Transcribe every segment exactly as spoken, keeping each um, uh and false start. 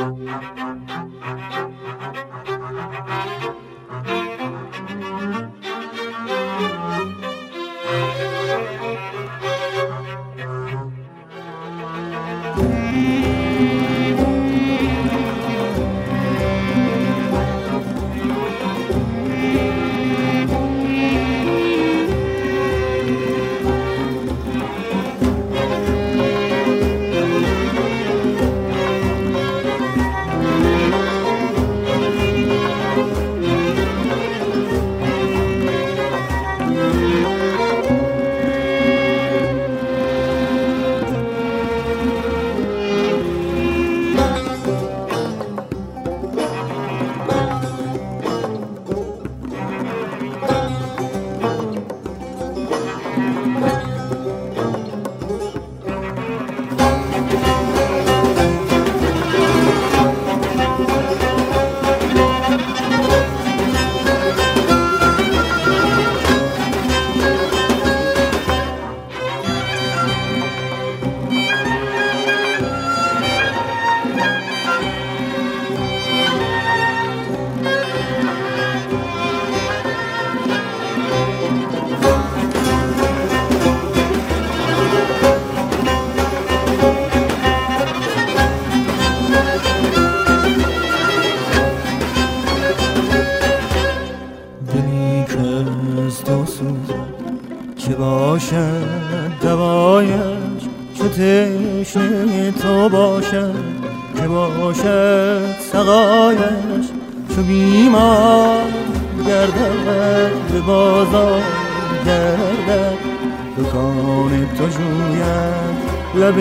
چه باشد دوایش چو تشنه تو باشد، که باشد سقایش چو بیمار گردد به بازار گردد، دکان تو جوید لب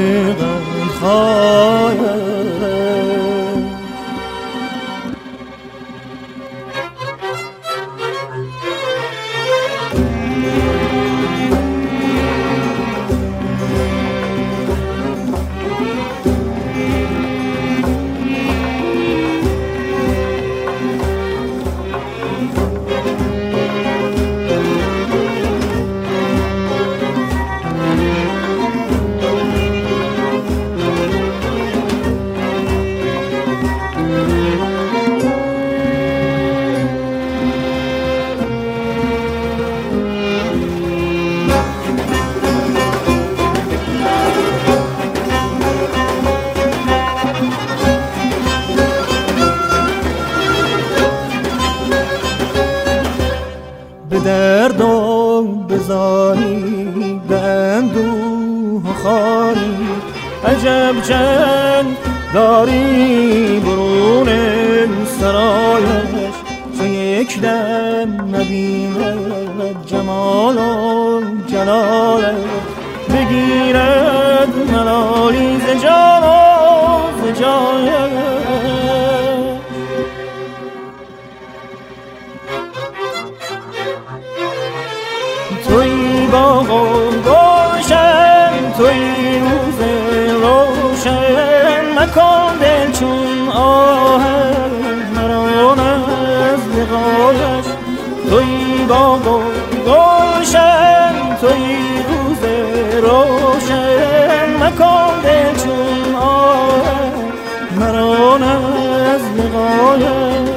قندخایش. درد و بزاری به اندوه و خاری، عجب جنگ داری برون سرایش، چو یک دم نبیند جمال و جلالش، بگیرد ملالی ز جان و ز جایش. توی باغ و گلشن، توی روز روشن، مکن دل چون آهن مران از لقایش. توی باغ و گلشن، توی روز روشن، مکن دل چون آهن مران از لقایش.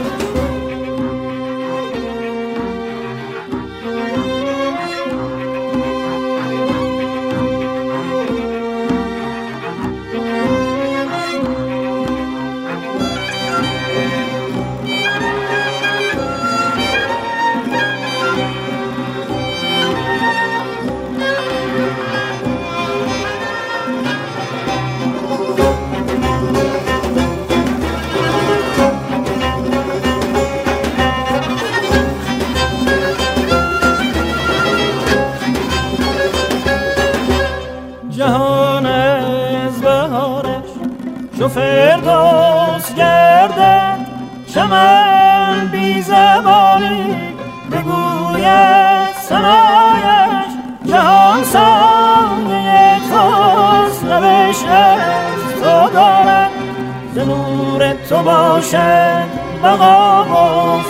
جهان از بهارش چو فردوس گردد، چمن بی زبانی بگوید ثنایش. جهان سایه توست، لبش از تو دارد، ز نور تو باشد بقا و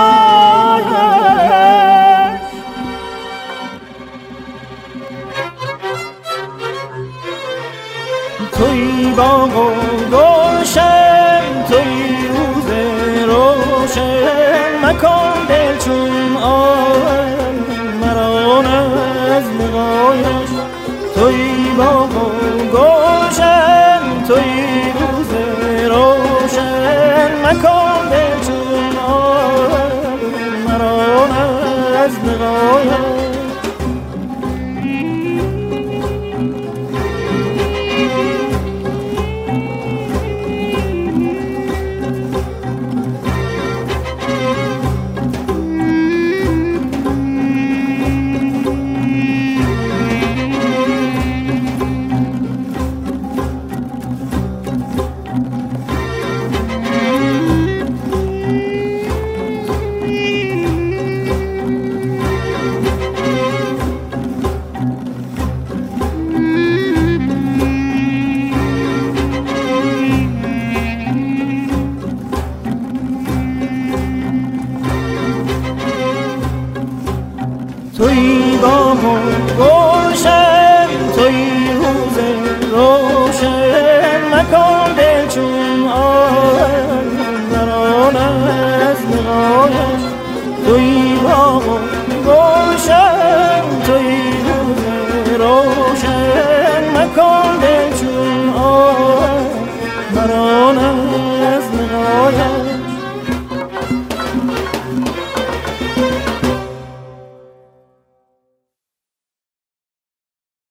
فنایش. توی باغ و گلشن، توی توی روز روشن مکن دل چون مرا از نگاه